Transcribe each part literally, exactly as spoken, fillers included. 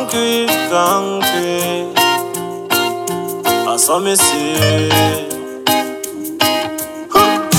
Concrete, concrete, that's what me see. Huh.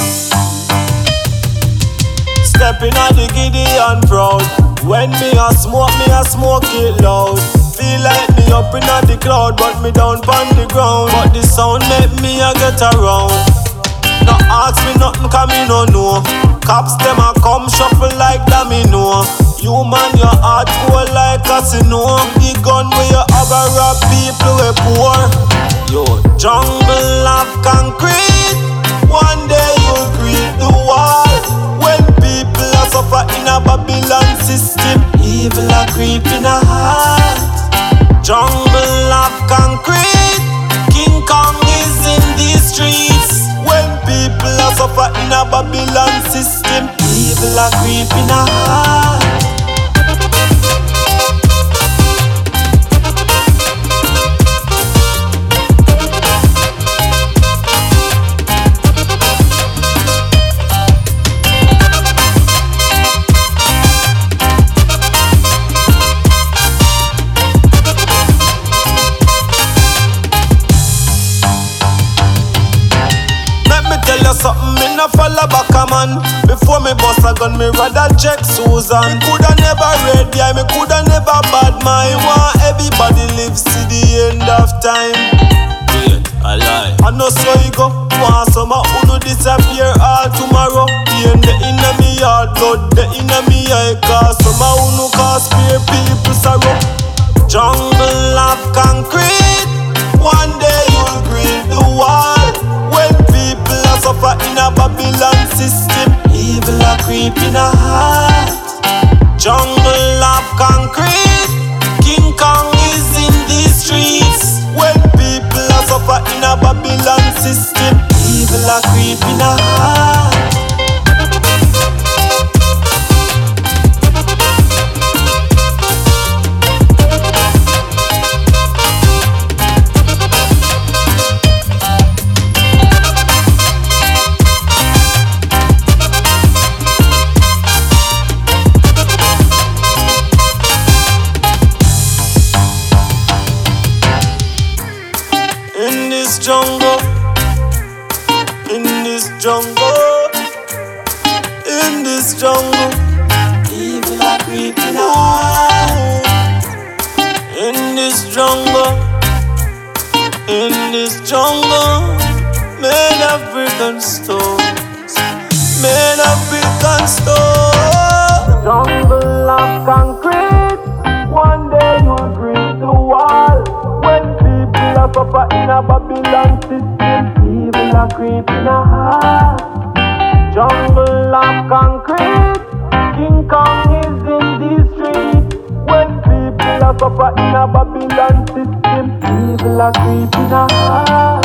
Stepping on the Gideon proud. When me a smoke, me a smoke it loud. Feel like me up in the cloud, but me down on the ground. But the sound make me a get around. No ask me nothing, cause me no know. Cops them a come shuffle like domino. Human, your heart cold like casino. The gun where you have a rob people we poor. Yo, jungle of concrete. One day you'll greet the wall. When people are suffer in a Babylon system, evil a creep in a heart. Jungle of concrete. King Kong is in these streets. When people are suffer in a Babylon system, evil a creep in a heart. Something me no follow back a man. Before me bust a gun, me rather check Susan. Me coulda never red eye, me coulda never bad mind. Want everybody live see the end of time. Wait, I lie. I know so you go. Want some a who disappear all tomorrow. Pain the inna me heart, blood the inna me eye. Cause some a who cause fear people sorrow. Jungle of concrete. One day you'll greet the wall. When people are suffer in a Babylon system, evil a creep in a heart. Jungle of concrete. King Kong is in these streets. When people are suffer in a Babylon system, evil a creep in a heart. In this jungle, in this jungle, in this jungle, evil a creeping out. In this jungle, in this jungle, made of brick and stones, made of brick and stones. Jungle of concrete, one day you'll greet the wall. When people are suffer in a Babylon system, evil a creep in a heart. Jungle of concrete. King Kong is in these streets. When people are suffer in a Babylon system, evil a creep in a heart.